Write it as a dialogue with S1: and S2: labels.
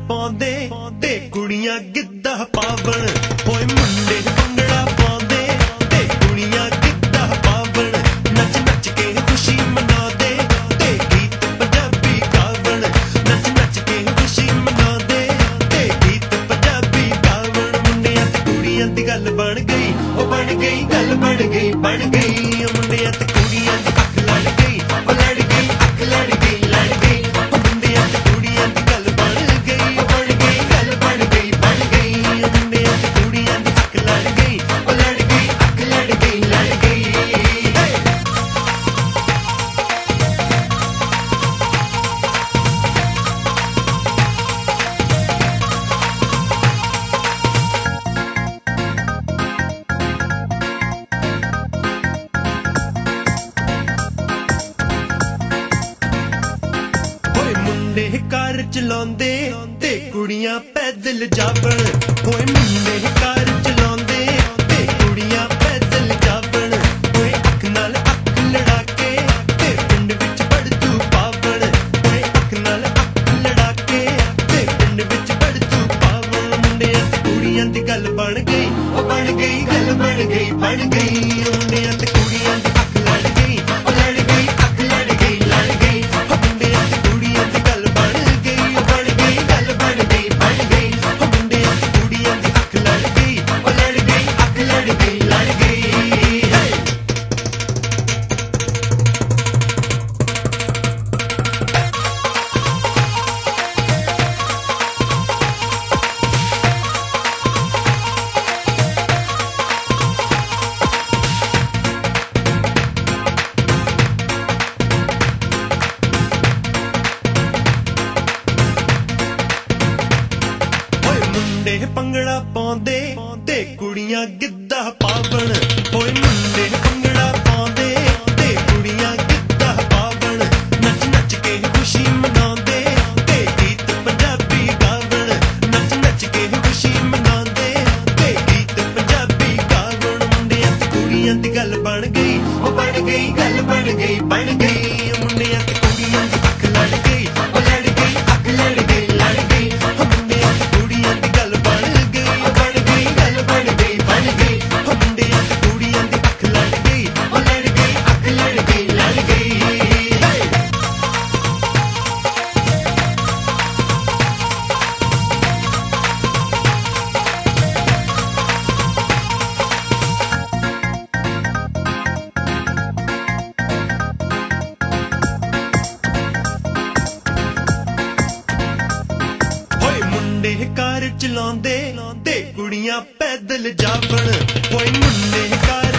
S1: पाउंदे ते कुड़ियां गिद्धा पावण। होए मुंडे भंगड़ा पाउंदे ते कुड़ियां गिद्धा पावण। नच नच के खुशी मनाउंदे ते गीत पंजाबी गावण। नच नच के खुशी मनाउंदे ते गीत पंजाबी गावण। मुंडियां ते कुड़ियां दी गल बन गई, ओ बन गई गल बन गई बन गई। मुंडियां ते कुड़ियां दी अख लड़ गई, ओ लड़ गई अख लड़ गई लड़ गई। मुंडियां ते कुड़ियां दी गल बन गई, ओ बन गई गल बन गई बन गई। मुंडियां ते कुड़ियां दी अख लड़ गई, ओ लड़ गई अख लड़ गई लड़ गई। मुंडे कार चलाउंदे ते कुड़ियां पैदल जावण। होए मुंडे कार चलाउंदे ते कुड़ियां पैदल जावण। होए अख नाल अख लड़ा के ते पिंड विच पड़तू पावण। होए अख नाल अख लड़ा के ते पिंड विच पड़तू पावण। मुंडियां ते कुड़ियां दी गल बन गई, ओ बन गई गल बन गई बन गई। मुंडियां ते कुड़ियां दी अख लड़ गई, ओ लड़ गई अख लड़ गई लड़ गई। मुंडियां ते कुड़ियां दी गल बन गई, ओ बन गई गल बन गई बन गई। मुंडियां ते कुड़ियां दी अख लड़ गई, ओ लड़ गई अख लड़ गई लड़ गई। मुंडे भंगड़ा पाउंदे ते कुड़ियां गिद्धा पावण। होए मुंडे भंगड़ा पाउंदे ते कुड़ियां गिद्धा पावण। नच नच के खुशी मनाउंदे ते गीत पंजाबी गावण। नच नच के खुशी मनाउंदे ते गीत पंजाबी गावण। मुंडियां ते कुड़ियां दी गल बन गई, ओ बन गई गल बन गई बन गई। मुंडियां ते कुड़ियां दी अख लड़ गई, ओ लड़ गई अख लड़ गई लड़ गई। मुंडियां ते कुड़ियां दी गल बन गई, ओ बन गई गल बन गई बन गई। मुंडियां ते कुड़ियां दी अख लड़ गई, ओ लड़ गई अख लड़ गई लड़ गई। होए मुंडे कार चलाउंदे ते कुड़ियां पैदल जावण। होए मुंडे कार